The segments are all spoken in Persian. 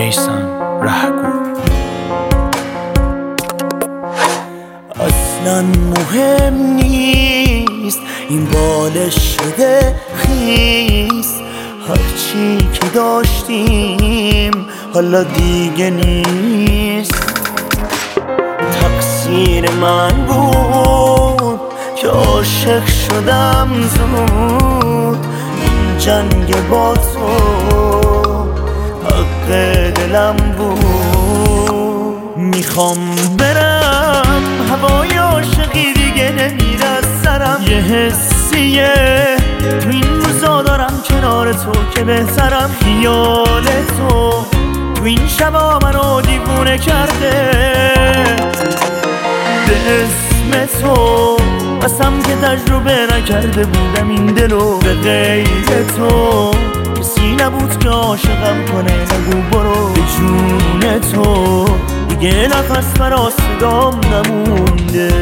میثم رهگو. اصلا مهم نیست این بالش شده خیس، هرچی که داشتیم حالا دیگه نیست. تقصیر من بود که عاشق شدم زود، این جنگ با تو حق دلم بود. میخوام برم هوای عاشقی دیگه نمیره از سرم، یه حسیه تو این روزا دارم کنار تو که بهترم. خیال تو تو این شبا منو دیوونه کرده، به اسم تو قسم که تجربه نکرده بودم این دلو. به غیر تو کسی نبود که عاشقم کنه، نگو برو. به جون تو دیگه نفس برا صدام نمونده.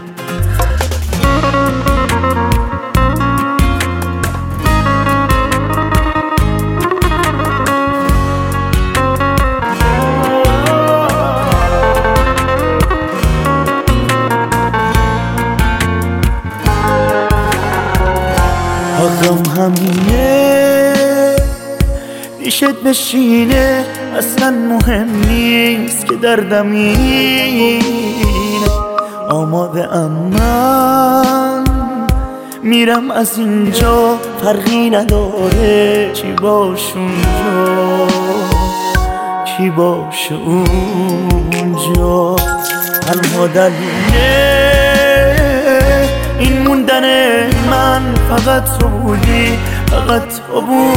حقم همینه پیشت بشینه، اصلا مهم نیست که دردم اینه. آماده ام من میرم از اینجا، فرقی نداره چی باش اونجا کی باش اونجا. تنها دلیله این موندن من فقط تو بودی، فقط تو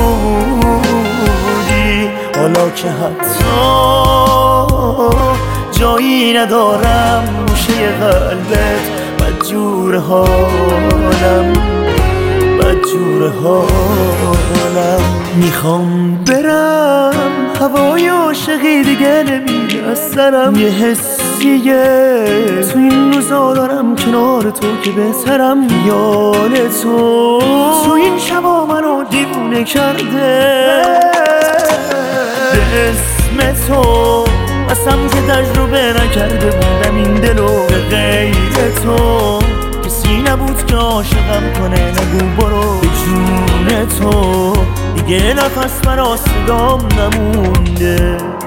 بودی. حالا که حتی جایی ندارم گوشه قلبت، بدجور حالم بدجور حالم. میخوام برم هوای عاشقی دیگه نمیره از سرم، یه حسیه تو این روزا دارم کنار تو که بهترم. خیال تو تو این شبا منو دیوونه کرده، به اسم تو قسم که تجربه نکرده بودم این دلو. به غیر تو کسی نبود که عاشقم کنه، نگو برو. به جون تو دیگه نفس برا صدام نمونده.